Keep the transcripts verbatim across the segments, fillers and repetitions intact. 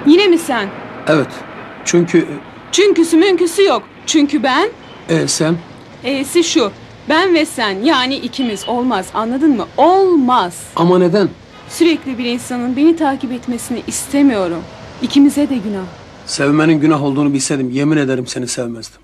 Yine mi sen? Evet. Çünkü... Çünküsü münküsü yok. Çünkü ben... E sen? E'si şu. Ben ve sen, yani ikimiz. Olmaz, anladın mı? Olmaz. Ama neden? Sürekli bir insanın beni takip etmesini istemiyorum. İkimize de günah. Sevmenin günah olduğunu bilseydim yemin ederim seni sevmezdim.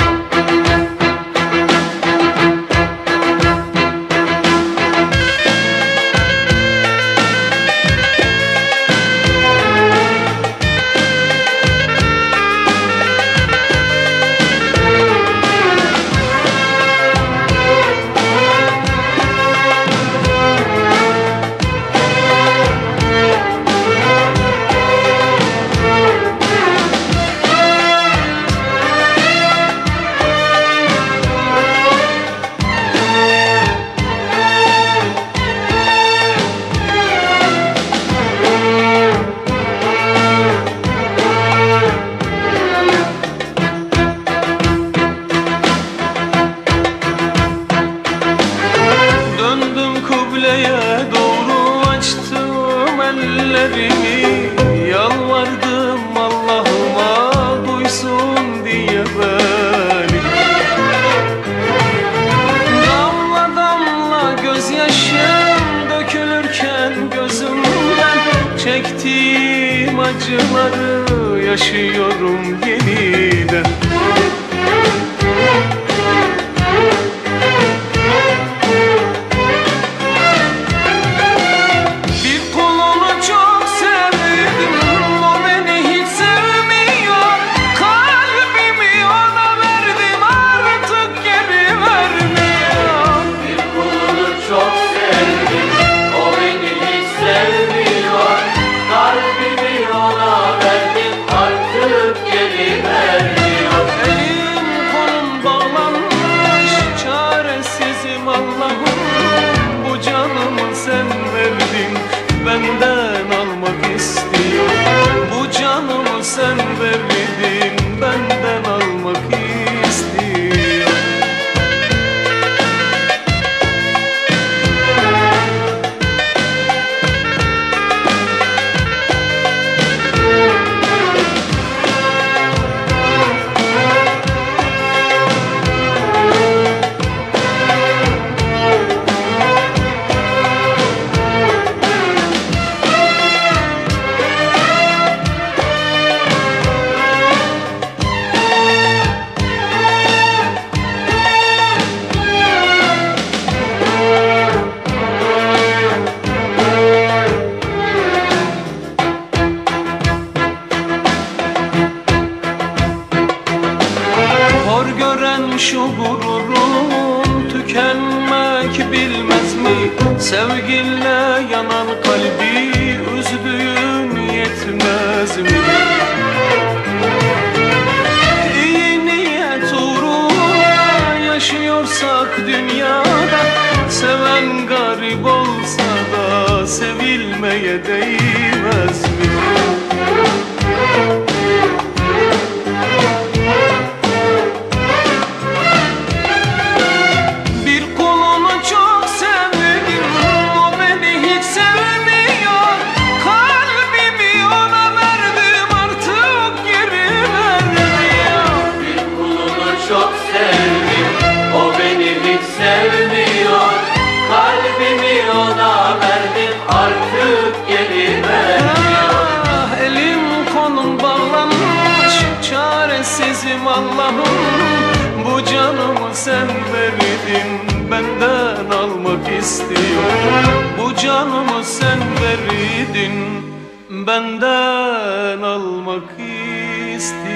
Doğru açtım ellerimi, yalvardım Allah'ıma duysun diye beni. Damla damla gözyaşım dökülürken gözümden, çektiğim acıları yaşıyorum yeniden. Benden almak istiyor. Bu canımı sen verdin, benden almak istiyor. Şu gururun tükenmek bilmez mi? Sevginle yanan kalbi üzdüğün yetmez mi? İyi niyet uğruna yaşıyorsak dünyada, seven garip olsa da sevilmeye değmez mi? Çaresizim Allah'ım, bu canımı sen verdin, benden almak istiyor. Bu canımı sen verdin, benden almak istiyor.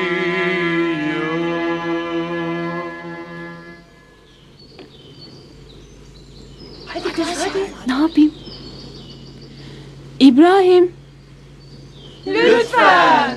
Hadi kız hadi. Ne yapayım? İbrahim. Lütfen.